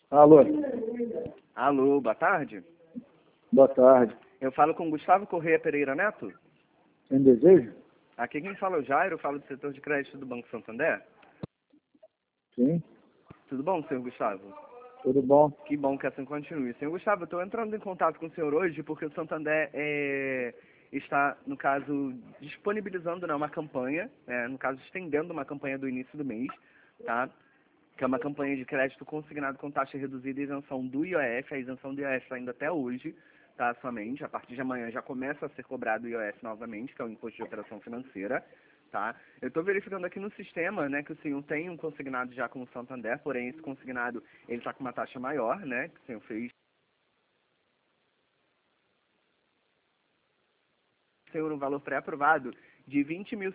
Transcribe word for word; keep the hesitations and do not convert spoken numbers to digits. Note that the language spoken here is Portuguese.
Alô, Alô, boa tarde. boa tarde. Eu falo com Gustavo Correia Pereira Neto. Tem desejo? Aqui quem fala é o Jairo, eu falo do setor de crédito do Banco Santander. Sim, Tudo bom, senhor Gustavo? tudo bom. Que bom que assim continue. Senhor Gustavo, eu estou entrando em contato com o senhor hoje porque o Santander é, está, no caso, disponibilizando, né, uma campanha, né, no caso, estendendo uma campanha do início do mês, tá? Que é uma campanha de crédito consignado com taxa reduzida e isenção do I O F. A isenção do I O F está ainda até hoje, tá, somente. A partir de amanhã já começa a ser cobrado o I O F novamente, que é o Imposto de Operação Financeira, tá? Eu estou verificando aqui no sistema, né, que o senhor tem um consignado já com o Santander, porém esse consignado, ele está com uma taxa maior, né, que o senhor fez. O senhor um valor pré-aprovado de vinte mil